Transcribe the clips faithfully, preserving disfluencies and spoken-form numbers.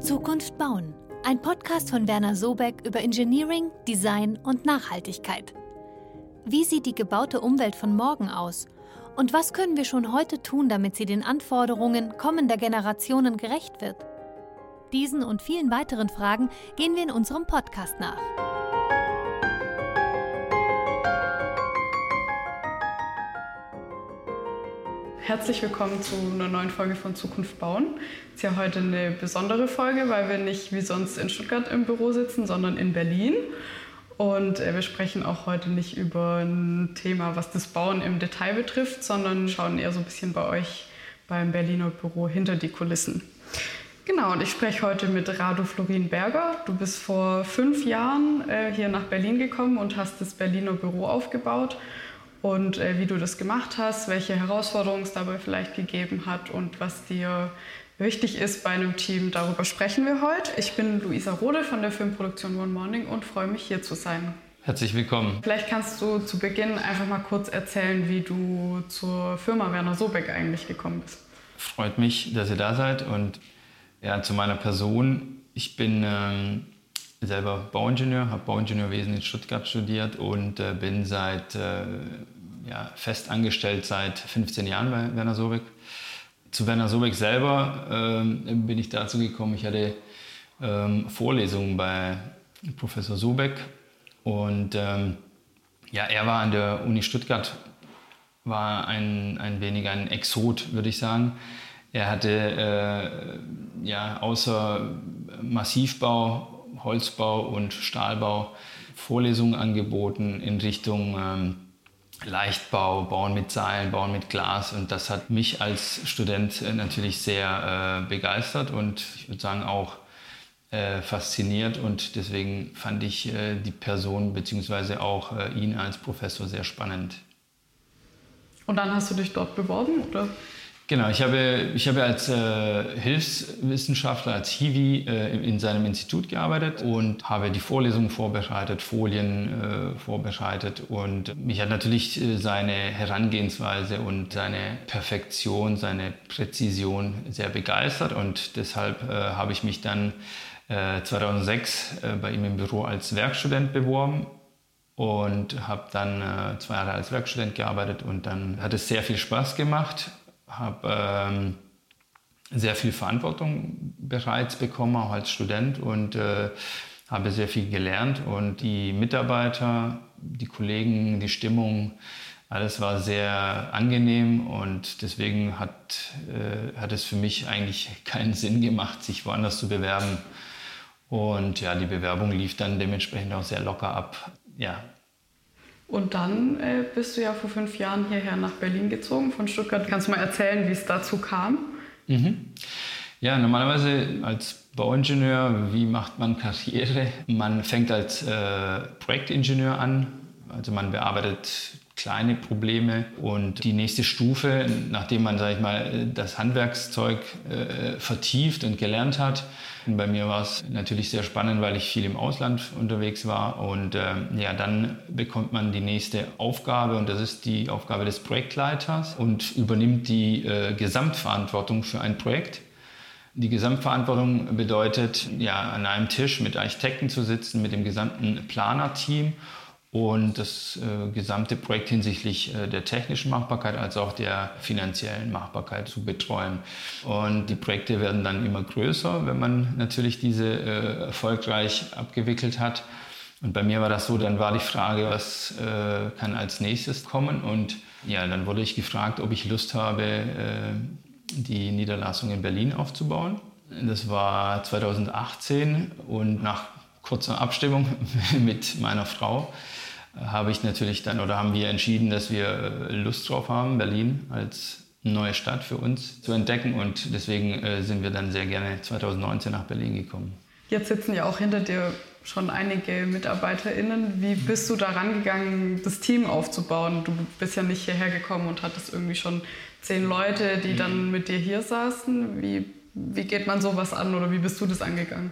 Zukunft bauen. Ein Podcast von Werner Sobeck über Engineering, Design und Nachhaltigkeit. Wie sieht die gebaute Umwelt von morgen aus? Und was können wir schon heute tun, damit sie den Anforderungen kommender Generationen gerecht wird? Diesen und vielen weiteren Fragen gehen wir in unserem Podcast nach. Herzlich willkommen zu einer neuen Folge von Zukunft bauen. Ist ja heute eine besondere Folge, weil wir nicht wie sonst in Stuttgart im Büro sitzen, sondern in Berlin. Und wir sprechen auch heute nicht über ein Thema, was das Bauen im Detail betrifft, sondern schauen eher so ein bisschen bei euch beim Berliner Büro hinter die Kulissen. Genau, und ich spreche heute mit Radu Florin Berger. Du bist vor fünf Jahren äh, hier nach Berlin gekommen und hast das Berliner Büro aufgebaut. Und äh, wie du das gemacht hast, welche Herausforderungen es dabei vielleicht gegeben hat und was dir wichtig ist bei einem Team, darüber sprechen wir heute. Ich bin Luisa Rode von der Filmproduktion One Morning und freue mich, hier zu sein. Herzlich willkommen. Vielleicht kannst du zu Beginn einfach mal kurz erzählen, wie du zur Firma Werner Sobeck eigentlich gekommen bist. Freut mich, dass ihr da seid. Und ja, zu meiner Person. Ich bin ähm, selber Bauingenieur, habe Bauingenieurwesen in Stuttgart studiert und äh, bin seit äh, ja, fest angestellt seit fünfzehn Jahren bei Werner Sobeck. Zu Werner Sobeck selber ähm, bin ich dazu gekommen, ich hatte ähm, Vorlesungen bei Professor Sobeck und ähm, ja, er war an der Uni Stuttgart, war ein, ein wenig ein Exot, würde ich sagen. Er hatte äh, ja, außer Massivbau, Holzbau und Stahlbau Vorlesungen angeboten in Richtung ähm, Leichtbau, Bauen mit Seilen, Bauen mit Glas. Und das hat mich als Student äh, natürlich sehr äh, begeistert und ich würde sagen auch äh, fasziniert. Und deswegen fand ich äh, die Person bzw. auch äh, ihn als Professor sehr spannend. Und dann hast du dich dort beworben, oder? Genau, ich habe, ich habe als äh, Hilfswissenschaftler, als Hiwi äh, in seinem Institut gearbeitet und habe die Vorlesungen vorbereitet, Folien äh, vorbereitet. Und mich hat natürlich äh, seine Herangehensweise und seine Perfektion, seine Präzision sehr begeistert. Und deshalb äh, habe ich mich dann äh, zweitausendsechs äh, bei ihm im Büro als Werkstudent beworben. Und habe dann äh, zwei Jahre als Werkstudent gearbeitet und dann hat es sehr viel Spaß gemacht. Habe ähm, sehr viel Verantwortung bereits bekommen, auch als Student und äh, habe sehr viel gelernt. Und die Mitarbeiter, die Kollegen, die Stimmung, alles war sehr angenehm und deswegen hat, äh, hat es für mich eigentlich keinen Sinn gemacht, sich woanders zu bewerben. Und ja, die Bewerbung lief dann dementsprechend auch sehr locker ab. Ja. Und dann äh, bist du ja vor fünf Jahren hierher nach Berlin gezogen von Stuttgart. Kannst du mal erzählen, wie es dazu kam? Mhm. Ja, normalerweise als Bauingenieur, wie macht man Karriere? Man fängt als äh, Projektingenieur an, also man bearbeitet kleine Probleme und die nächste Stufe, nachdem man, sag ich mal, das Handwerkszeug äh, vertieft und gelernt hat. Und bei mir war es natürlich sehr spannend, weil ich viel im Ausland unterwegs war und äh, ja, dann bekommt man die nächste Aufgabe und das ist die Aufgabe des Projektleiters und übernimmt die äh, Gesamtverantwortung für ein Projekt. Die Gesamtverantwortung bedeutet, ja, an einem Tisch mit Architekten zu sitzen, mit dem gesamten Planerteam und das äh, gesamte Projekt hinsichtlich äh, der technischen Machbarkeit als auch der finanziellen Machbarkeit zu betreuen. Und die Projekte werden dann immer größer, wenn man natürlich diese äh, erfolgreich abgewickelt hat. Und bei mir war das so, dann war die Frage, was äh, kann als nächstes kommen? Und ja, dann wurde ich gefragt, ob ich Lust habe, äh, die Niederlassung in Berlin aufzubauen. Das war zweitausendachtzehn und nach kurzer Abstimmung mit meiner Frau habe ich natürlich dann oder haben wir entschieden, dass wir Lust drauf haben, Berlin als neue Stadt für uns zu entdecken und deswegen äh, sind wir dann sehr gerne zweitausendneunzehn nach Berlin gekommen. Jetzt sitzen ja auch hinter dir schon einige MitarbeiterInnen. Wie bist du da rangegangen, das Team aufzubauen? Du bist ja nicht hierher gekommen und hattest irgendwie schon zehn Leute, die dann mit dir hier saßen. Wie, wie geht man sowas an oder wie bist du das angegangen?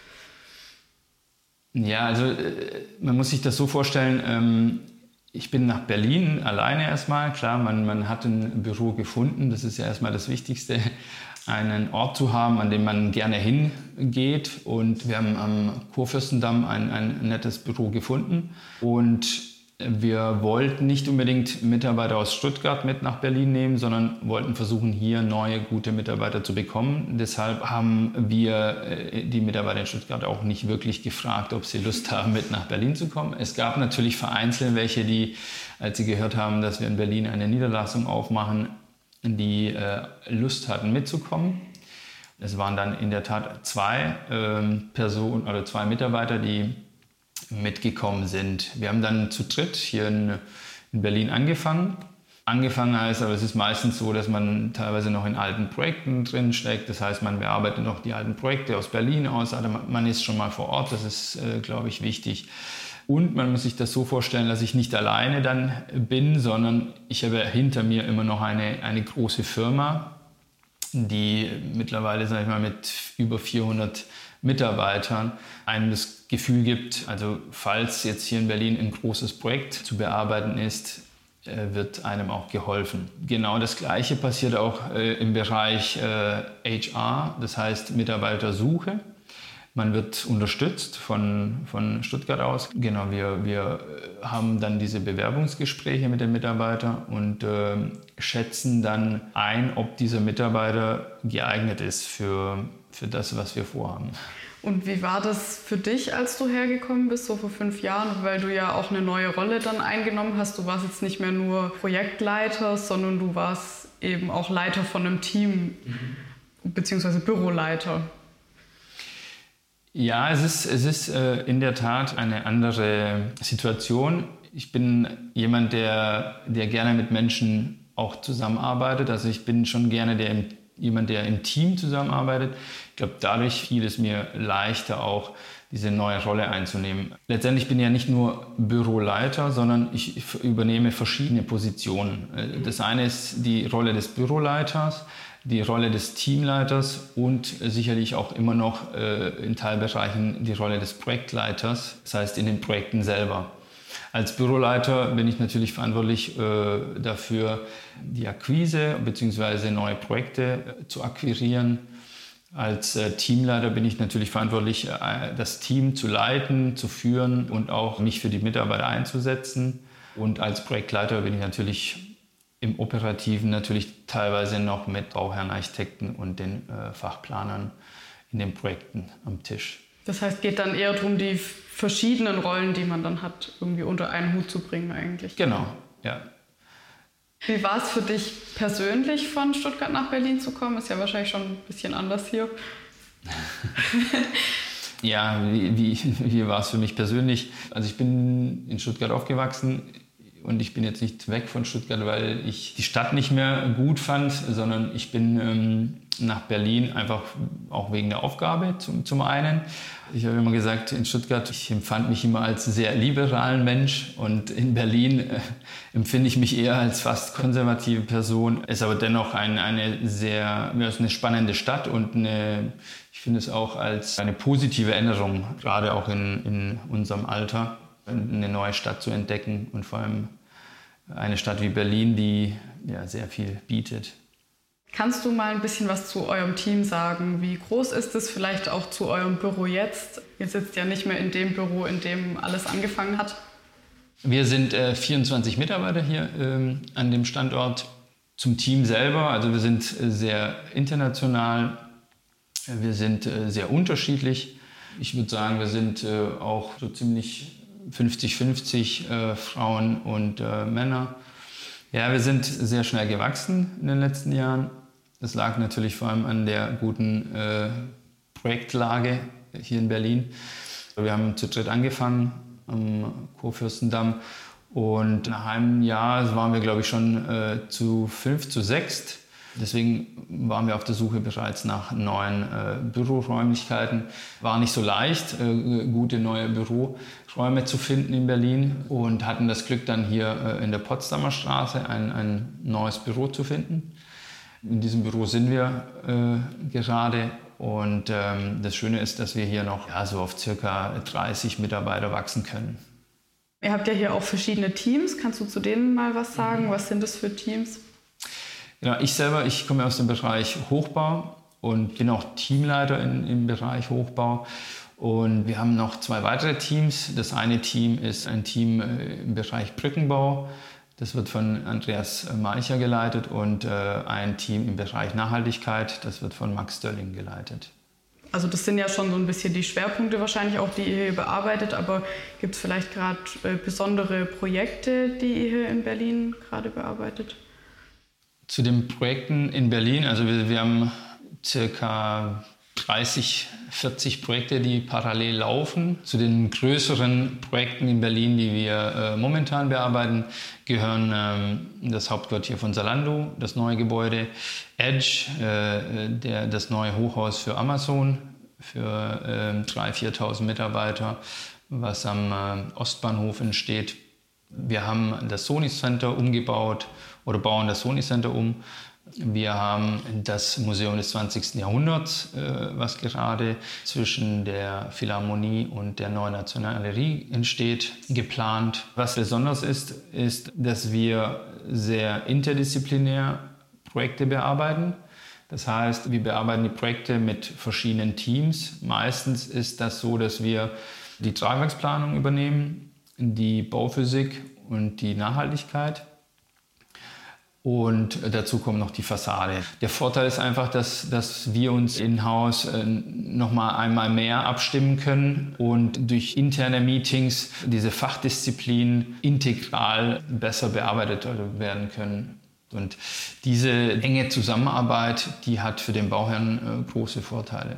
Ja, also man muss sich das so vorstellen, ich bin nach Berlin alleine erstmal. Klar, man, man hat ein Büro gefunden, das ist ja erstmal das Wichtigste. einen Ort zu haben, an dem man gerne hingeht. Und wir haben am Kurfürstendamm ein, ein nettes Büro gefunden. Und wir wollten nicht unbedingt Mitarbeiter aus Stuttgart mit nach Berlin nehmen, sondern wollten versuchen, hier neue, gute Mitarbeiter zu bekommen. Deshalb haben wir die Mitarbeiter in Stuttgart auch nicht wirklich gefragt, ob sie Lust haben, mit nach Berlin zu kommen. Es gab natürlich vereinzelt welche, die, als sie gehört haben, dass wir in Berlin eine Niederlassung aufmachen, die äh, Lust hatten mitzukommen. Es waren dann in der Tat zwei äh, Personen oder zwei Mitarbeiter, die mitgekommen sind. Wir haben dann zu dritt hier in, in Berlin angefangen. Angefangen heißt, aber es ist meistens so, dass man teilweise noch in alten Projekten drin steckt. Das heißt, man bearbeitet noch die alten Projekte aus Berlin aus, also man ist schon mal vor Ort, das ist, äh, glaube ich, wichtig. Und man muss sich das so vorstellen, dass ich nicht alleine dann bin, sondern ich habe hinter mir immer noch eine, eine große Firma, die mittlerweile, sage ich mal, mit über vierhundert Mitarbeitern einem das Gefühl gibt, also falls jetzt hier in Berlin ein großes Projekt zu bearbeiten ist, wird einem auch geholfen. Genau das Gleiche passiert auch im Bereich H R, das heißt Mitarbeitersuche. Man wird unterstützt von, von Stuttgart aus. Genau, wir, wir haben dann diese Bewerbungsgespräche mit den Mitarbeitern und äh, schätzen dann ein, ob dieser Mitarbeiter geeignet ist für, für das, was wir vorhaben. Und wie war das für dich, als du hergekommen bist, so vor fünf Jahren? Weil du ja auch eine neue Rolle dann eingenommen hast. Du warst jetzt nicht mehr nur Projektleiter, sondern du warst eben auch Leiter von einem Team, mhm. beziehungsweise Büroleiter. Ja, es ist, es ist äh, in der Tat eine andere Situation. Ich bin jemand, der, der gerne mit Menschen auch zusammenarbeitet. Also ich bin schon gerne der im, jemand, der im Team zusammenarbeitet. Ich glaube, dadurch fiel es mir leichter, auch diese neue Rolle einzunehmen. Letztendlich bin ich ja nicht nur Büroleiter, sondern ich übernehme verschiedene Positionen. Das eine ist die Rolle des Büroleiters, die Rolle des Teamleiters und sicherlich auch immer noch äh, in Teilbereichen die Rolle des Projektleiters, das heißt in den Projekten selber. Als Büroleiter bin ich natürlich verantwortlich äh, dafür, die Akquise bzw. neue Projekte äh, zu akquirieren. Als äh, Teamleiter bin ich natürlich verantwortlich, äh, das Team zu leiten, zu führen und auch mich für die Mitarbeiter einzusetzen. Und als Projektleiter bin ich natürlich im Operativen natürlich teilweise noch mit Bauherren, Architekten und den äh, Fachplanern in den Projekten am Tisch. Das heißt, geht dann eher darum, die verschiedenen Rollen, die man dann hat, irgendwie unter einen Hut zu bringen eigentlich. Genau, ja. Wie war es für dich persönlich, von Stuttgart nach Berlin zu kommen? Ist ja wahrscheinlich schon ein bisschen anders hier. Ja, wie, wie, wie war es für mich persönlich? Also ich bin in Stuttgart aufgewachsen. Und ich bin jetzt nicht weg von Stuttgart, weil ich die Stadt nicht mehr gut fand, sondern ich bin ähm, nach Berlin einfach auch wegen der Aufgabe zum, zum einen. Ich habe immer gesagt, in Stuttgart, ich empfand mich immer als sehr liberalen Mensch und in Berlin äh, empfinde ich mich eher als fast konservative Person. Es ist aber dennoch ein, eine sehr ja, eine spannende Stadt und eine, ich finde es auch als eine positive Änderung, gerade auch in, in unserem Alter, eine neue Stadt zu entdecken und vor allem eine Stadt wie Berlin, die ja, sehr viel bietet. Kannst du mal ein bisschen was zu eurem Team sagen? Wie groß ist es vielleicht auch zu eurem Büro jetzt? Ihr sitzt ja nicht mehr in dem Büro, in dem alles angefangen hat. Wir sind äh, vierundzwanzig Mitarbeiter hier ähm, an dem Standort. Zum Team selber, also wir sind äh, sehr international, wir sind äh, sehr unterschiedlich. Ich würde sagen, wir sind äh, auch so ziemlich fünfzig fünfzig äh, Frauen und äh, Männer. Ja, wir sind sehr schnell gewachsen in den letzten Jahren. Das lag natürlich vor allem an der guten äh, Projektlage hier in Berlin. Wir haben zu dritt angefangen am Kurfürstendamm und nach einem Jahr waren wir, glaube ich, schon äh, zu fünf, zu sechst. Deswegen waren wir auf der Suche bereits nach neuen äh, Büroräumlichkeiten. War nicht so leicht, äh, gute neue Büroräume zu finden in Berlin und hatten das Glück, dann hier äh, in der Potsdamer Straße ein, ein neues Büro zu finden. In diesem Büro sind wir äh, gerade und ähm, das Schöne ist, dass wir hier noch ja, so auf circa dreißig Mitarbeiter wachsen können. Ihr habt ja hier auch verschiedene Teams. Kannst du zu denen mal was sagen? Was sind das für Teams? Genau, ich selber, ich komme aus dem Bereich Hochbau und bin auch Teamleiter in, im Bereich Hochbau. Und wir haben noch zwei weitere Teams. Das eine Team ist ein Team im Bereich Brückenbau. Das wird von Andreas Malcher geleitet und äh, ein Team im Bereich Nachhaltigkeit. Das wird von Max Dölling geleitet. Also das sind ja schon so ein bisschen die Schwerpunkte wahrscheinlich auch, die ihr hier bearbeitet. Aber gibt es vielleicht gerade äh, besondere Projekte, die ihr hier in Berlin gerade bearbeitet? Zu den Projekten in Berlin, also wir, wir haben circa dreißig, vierzig Projekte, die parallel laufen. Zu den größeren Projekten in Berlin, die wir äh, momentan bearbeiten, gehören ähm, das Hauptquartier von Zalando, das neue Gebäude, Edge, äh, der, das neue Hochhaus für Amazon für äh, dreitausend, viertausend Mitarbeiter, was am äh, Ostbahnhof entsteht. Wir haben das Sony Center umgebaut oder bauen das Sony Center um. Wir haben das Museum des zwanzigsten Jahrhunderts, äh, was gerade zwischen der Philharmonie und der Neuen Nationalgalerie entsteht, geplant. Was besonders ist, ist, dass wir sehr interdisziplinär Projekte bearbeiten. Das heißt, wir bearbeiten die Projekte mit verschiedenen Teams. Meistens ist das so, dass wir die Tragwerksplanung übernehmen, die Bauphysik und die Nachhaltigkeit. Und dazu kommt noch die Fassade. Der Vorteil ist einfach, dass, dass wir uns in-house äh, noch mal einmal mehr abstimmen können und durch interne Meetings diese Fachdisziplinen integral besser bearbeitet werden können. Und diese enge Zusammenarbeit, die hat für den Bauherrn äh, große Vorteile.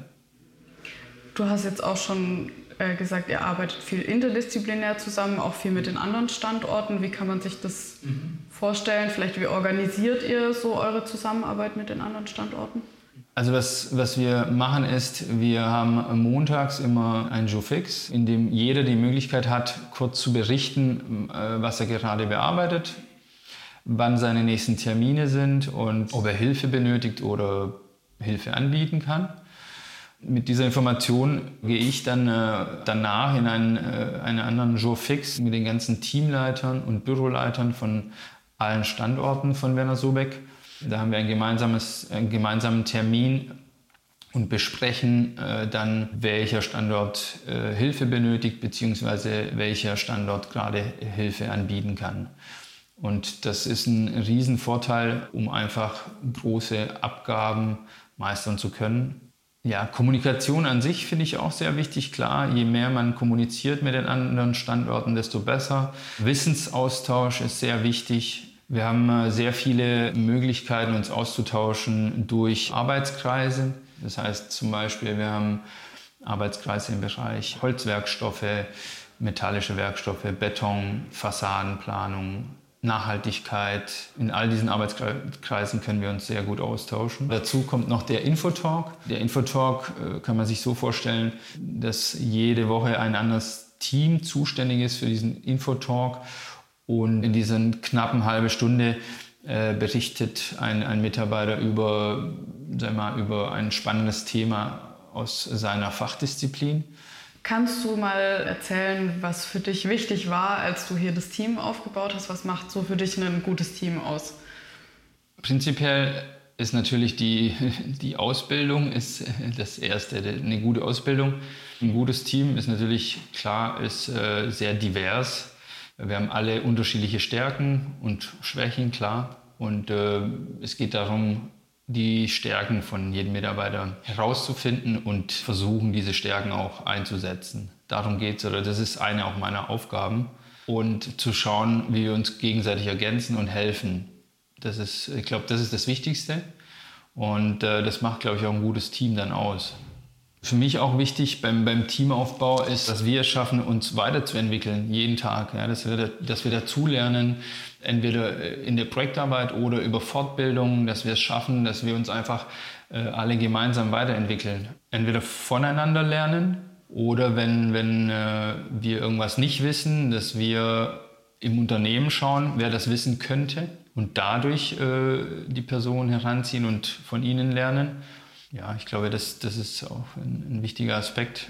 Du hast jetzt auch schon äh, gesagt, ihr arbeitet viel interdisziplinär zusammen, auch viel mit den anderen Standorten. Wie kann man sich das mhm. vorstellen? Vielleicht wie organisiert ihr so eure Zusammenarbeit mit den anderen Standorten? Also was, was wir machen ist, wir haben montags immer ein Jour fix, in dem jeder die Möglichkeit hat, kurz zu berichten, äh, was er gerade bearbeitet, wann seine nächsten Termine sind und ob er Hilfe benötigt oder Hilfe anbieten kann. Mit dieser Information gehe ich dann äh, danach in einen, äh, einen anderen Jour fix mit den ganzen Teamleitern und Büroleitern von allen Standorten von Werner Sobeck. Da haben wir ein gemeinsames, einen gemeinsamen Termin und besprechen äh, dann, welcher Standort äh, Hilfe benötigt bzw. welcher Standort gerade Hilfe anbieten kann. Und das ist ein Riesenvorteil, um einfach große Abgaben meistern zu können. Ja, Kommunikation an sich finde ich auch sehr wichtig. Klar, je mehr man kommuniziert mit den anderen Standorten, desto besser. Wissensaustausch ist sehr wichtig. Wir haben sehr viele Möglichkeiten, uns auszutauschen durch Arbeitskreise. Das heißt zum Beispiel, wir haben Arbeitskreise im Bereich Holzwerkstoffe, metallische Werkstoffe, Beton, Fassadenplanung, Nachhaltigkeit. In all diesen Arbeitskreisen können wir uns sehr gut austauschen. Dazu kommt noch der Infotalk. Der Infotalk äh, kann man sich so vorstellen, dass jede Woche ein anderes Team zuständig ist für diesen Infotalk. Und in dieser knappen halben Stunde äh, berichtet ein, ein Mitarbeiter über, sag mal, über ein spannendes Thema aus seiner Fachdisziplin. Kannst du mal erzählen, was für dich wichtig war, als du hier das Team aufgebaut hast? Was macht so für dich ein gutes Team aus? Prinzipiell ist natürlich die, die Ausbildung ist das Erste, eine gute Ausbildung. Ein gutes Team ist natürlich, klar, ist äh, sehr divers. Wir haben alle unterschiedliche Stärken und Schwächen, klar. Und äh, es geht darum, die Stärken von jedem Mitarbeiter herauszufinden und versuchen, diese Stärken auch einzusetzen. Darum geht es, oder das ist eine auch meiner Aufgaben. Und zu schauen, wie wir uns gegenseitig ergänzen und helfen. Das ist, ich glaube, das ist das Wichtigste. Und äh, das macht, glaube ich, auch ein gutes Team dann aus. Für mich auch wichtig beim, beim Teamaufbau ist, dass wir es schaffen, uns weiterzuentwickeln, jeden Tag. Ja, dass wir, dass wir dazulernen, entweder in der Projektarbeit oder über Fortbildung, dass wir es schaffen, dass wir uns einfach äh, alle gemeinsam weiterentwickeln. Entweder voneinander lernen oder wenn, wenn äh, wir irgendwas nicht wissen, dass wir im Unternehmen schauen, wer das wissen könnte und dadurch äh, die Person heranziehen und von ihnen lernen. Ja, ich glaube, das, das ist auch ein, ein wichtiger Aspekt.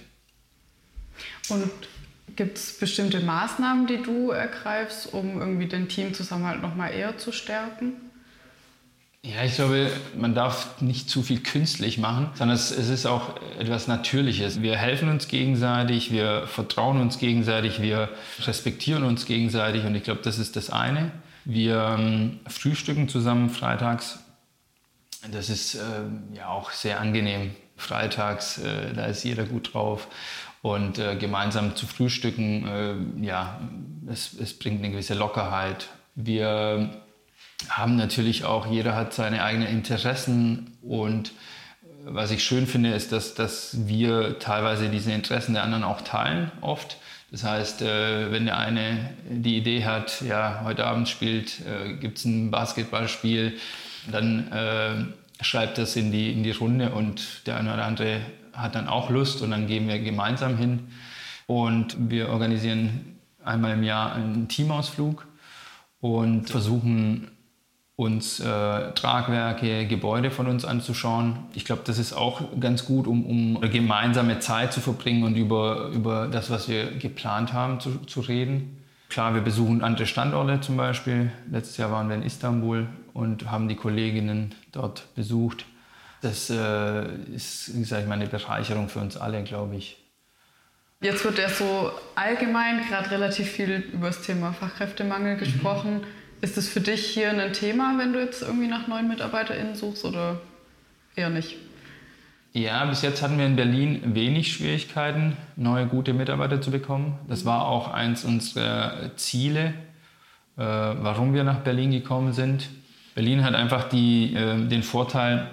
Und gibt es bestimmte Maßnahmen, die du ergreifst, um irgendwie den Teamzusammenhalt noch mal eher zu stärken? Ja, ich glaube, man darf nicht zu viel künstlich machen, sondern es, es ist auch etwas Natürliches. Wir helfen uns gegenseitig, wir vertrauen uns gegenseitig, wir respektieren uns gegenseitig und ich glaube, das ist das eine. Wir ähm, frühstücken zusammen freitags. Das ist äh, ja auch sehr angenehm. Freitags, äh, da ist jeder gut drauf. Und äh, gemeinsam zu frühstücken, äh, ja, es, es bringt eine gewisse Lockerheit. Wir haben natürlich auch, jeder hat seine eigenen Interessen. Und was ich schön finde, ist, dass, dass wir teilweise diese Interessen der anderen auch teilen, oft. Das heißt, äh, wenn der eine die Idee hat, ja, heute Abend spielt, äh, gibt es ein Basketballspiel, dann äh, schreibt das in die, in die Runde und der eine oder andere hat dann auch Lust und dann gehen wir gemeinsam hin. Und wir organisieren einmal im Jahr einen Teamausflug und versuchen uns äh, Tragwerke, Gebäude von uns anzuschauen. Ich glaube, das ist auch ganz gut, um, um eine gemeinsame Zeit zu verbringen und über, über das, was wir geplant haben, zu, zu reden. Klar, wir besuchen andere Standorte zum Beispiel. Letztes Jahr waren wir in Istanbul und haben die Kolleginnen dort besucht. Das äh, ist, sag ich mal, eine Bereicherung für uns alle, glaube ich. Jetzt wird ja so allgemein gerade relativ viel über das Thema Fachkräftemangel gesprochen. Mhm. Ist es für dich hier ein Thema, wenn du jetzt irgendwie nach neuen MitarbeiterInnen suchst oder eher nicht? Ja, bis jetzt hatten wir in Berlin wenig Schwierigkeiten, neue gute Mitarbeiter zu bekommen. Das war auch eins unserer Ziele, äh, warum wir nach Berlin gekommen sind. Berlin hat einfach die, äh, den Vorteil,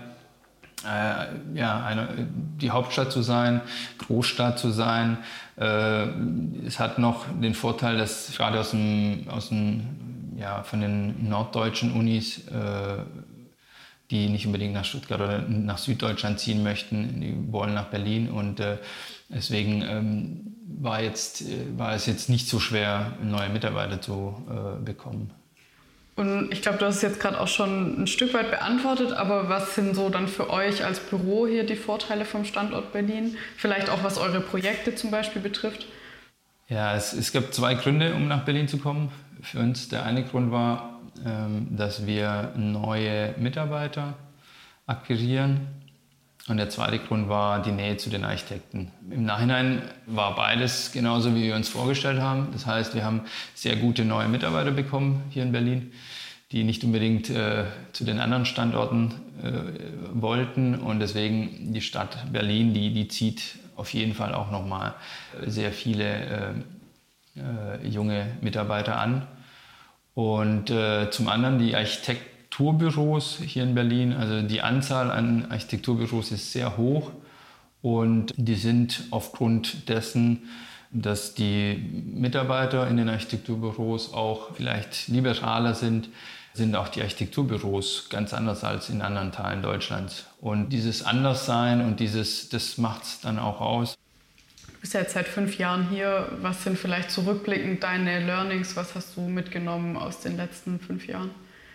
äh, ja, eine, die Hauptstadt zu sein, Großstadt zu sein. Äh, es hat noch den Vorteil, dass gerade aus dem, aus dem ja, von den norddeutschen Unis, äh, die nicht unbedingt nach Stuttgart oder nach Süddeutschland ziehen möchten, die wollen nach Berlin und äh, deswegen ähm, war, jetzt, äh, war es jetzt nicht so schwer, neue Mitarbeiter zu äh, bekommen. Und ich glaube, du hast es jetzt gerade auch schon ein Stück weit beantwortet, aber was sind so dann für euch als Büro hier die Vorteile vom Standort Berlin? Vielleicht auch, was eure Projekte zum Beispiel betrifft? Ja, es, es gab zwei Gründe, um nach Berlin zu kommen. Für uns der eine Grund war, ähm, dass wir neue Mitarbeiter akquirieren. Und der zweite Grund war die Nähe zu den Architekten. Im Nachhinein war beides genauso, wie wir uns vorgestellt haben. Das heißt, wir haben sehr gute neue Mitarbeiter bekommen hier in Berlin, die nicht unbedingt äh, zu den anderen Standorten äh, wollten. Und deswegen die Stadt Berlin, die, die zieht auf jeden Fall auch nochmal sehr viele äh, äh, junge Mitarbeiter an. Und äh, zum anderen die Architekturbüros hier in Berlin. Also die Anzahl an Architekturbüros ist sehr hoch und die sind aufgrund dessen, dass die Mitarbeiter in den Architekturbüros auch vielleicht liberaler sind, sind auch die Architekturbüros ganz anders als in anderen Teilen Deutschlands. Und dieses Anderssein und dieses, das macht es dann auch aus. Du bist ja jetzt seit fünf Jahren hier. Was sind vielleicht zurückblickend deine Learnings? Was hast du mitgenommen aus den letzten fünf Jahren?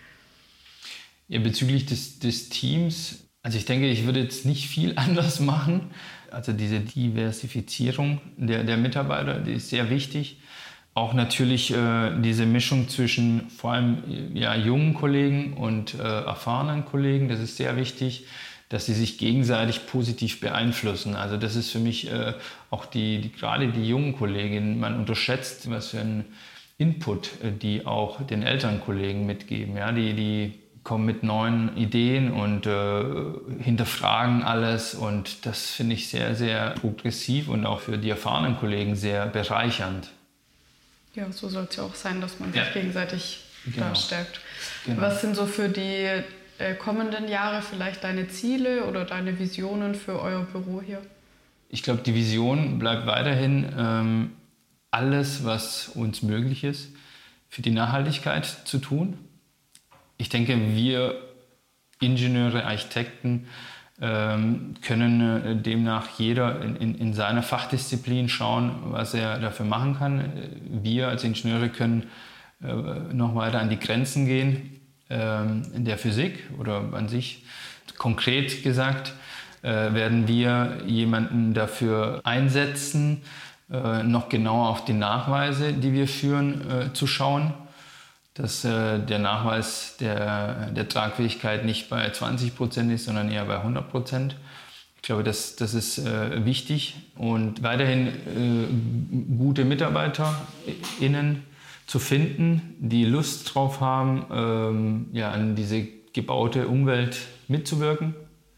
Ja, bezüglich des, des Teams, also ich denke, ich würde jetzt nicht viel anders machen. Also diese Diversifizierung der, der Mitarbeiter, die ist sehr wichtig. Auch natürlich äh, diese Mischung zwischen vor allem ja, jungen Kollegen und äh, erfahrenen Kollegen, das ist sehr wichtig, dass sie sich gegenseitig positiv beeinflussen. Also das ist für mich äh, auch die, die, gerade die jungen Kolleginnen, man unterschätzt, was für einen Input äh, die auch den älteren Kollegen mitgeben. Ja? Die, die kommen mit neuen Ideen und äh, hinterfragen alles und das finde ich sehr, sehr progressiv und auch für die erfahrenen Kollegen sehr bereichernd. Ja, so soll es ja auch sein, dass man sich ja. gegenseitig genau. da stärkt. Genau. Was sind so für die äh, kommenden Jahre vielleicht deine Ziele oder deine Visionen für euer Büro hier? Ich glaube, die Vision bleibt weiterhin ähm, alles, was uns möglich ist, für die Nachhaltigkeit zu tun. Ich denke, wir Ingenieure, Architekten ähm, können äh, demnach jeder in, in, in seiner Fachdisziplin schauen, was er dafür machen kann. Wir als Ingenieure können äh, noch weiter an die Grenzen gehen ähm, in der Physik oder an sich. Konkret gesagt äh, werden wir jemanden dafür einsetzen, äh, noch genauer auf die Nachweise, die wir führen, äh, zu schauen. dass äh, der Nachweis der, der Tragfähigkeit nicht bei zwanzig Prozent ist, sondern eher bei hundert Prozent. Ich glaube, das, das ist äh, wichtig. Und weiterhin äh, gute MitarbeiterInnen zu finden, die Lust drauf haben, ähm, ja, an diese gebaute Umwelt mitzuwirken,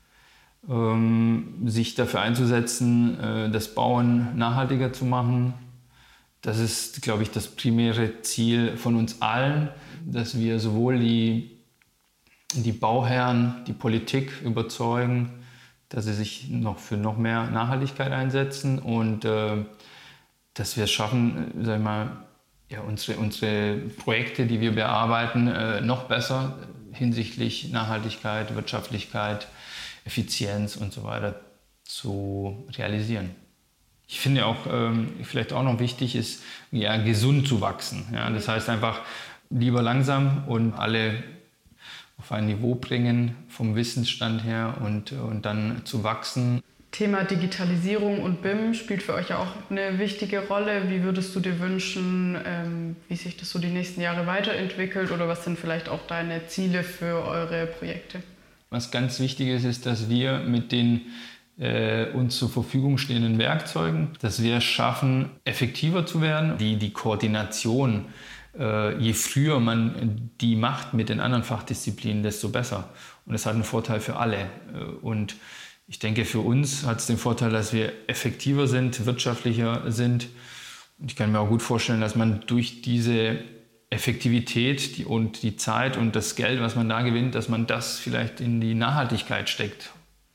ähm, sich dafür einzusetzen, äh, das Bauen nachhaltiger zu machen. Das ist, glaube ich, das primäre Ziel von uns allen, dass wir sowohl die, die Bauherren, die Politik überzeugen, dass sie sich noch für noch mehr Nachhaltigkeit einsetzen und äh, dass wir es schaffen, sag ich mal, ja, unsere, unsere Projekte, die wir bearbeiten, äh, noch besser hinsichtlich Nachhaltigkeit, Wirtschaftlichkeit, Effizienz und so weiter zu realisieren. Ich finde auch, ähm, vielleicht auch noch wichtig ist, ja, gesund zu wachsen. Ja? Das heißt einfach lieber langsam und alle auf ein Niveau bringen vom Wissensstand her und, und dann zu wachsen. Thema Digitalisierung und B I M spielt für euch ja auch eine wichtige Rolle. Wie würdest du dir wünschen, ähm, wie sich das so die nächsten Jahre weiterentwickelt oder was sind vielleicht auch deine Ziele für eure Projekte? Was ganz wichtig ist, ist, dass wir mit den äh, uns zur Verfügung stehenden Werkzeugen, dass wir es schaffen, effektiver zu werden. Die, die Koordination, äh, je früher man die macht mit den anderen Fachdisziplinen, desto besser. Und das hat einen Vorteil für alle. Und ich denke, für uns hat es den Vorteil, dass wir effektiver sind, wirtschaftlicher sind. Und ich kann mir auch gut vorstellen, dass man durch diese Effektivität die, und die Zeit und das Geld, was man da gewinnt, dass man das vielleicht in die Nachhaltigkeit steckt.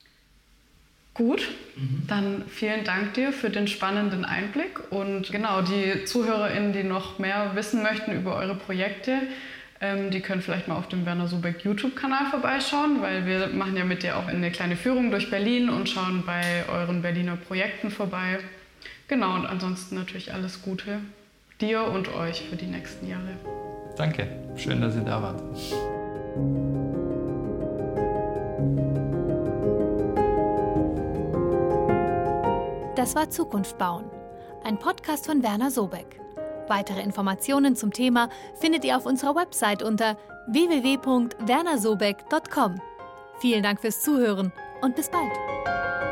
Gut, mhm. Dann vielen Dank dir für den spannenden Einblick. Und genau, die ZuhörerInnen, die noch mehr wissen möchten über eure Projekte, ähm, die können vielleicht mal auf dem Werner Sobeck YouTube-Kanal vorbeischauen, weil wir machen ja mit dir auch eine kleine Führung durch Berlin und schauen bei euren Berliner Projekten vorbei. Genau, und ansonsten natürlich alles Gute dir und euch für die nächsten Jahre. Danke, schön, dass ihr da wart. Das war Zukunft bauen, ein Podcast von Werner Sobeck. Weitere Informationen zum Thema findet ihr auf unserer Website unter w w w punkt werner sobeck punkt com. Vielen Dank fürs Zuhören und bis bald.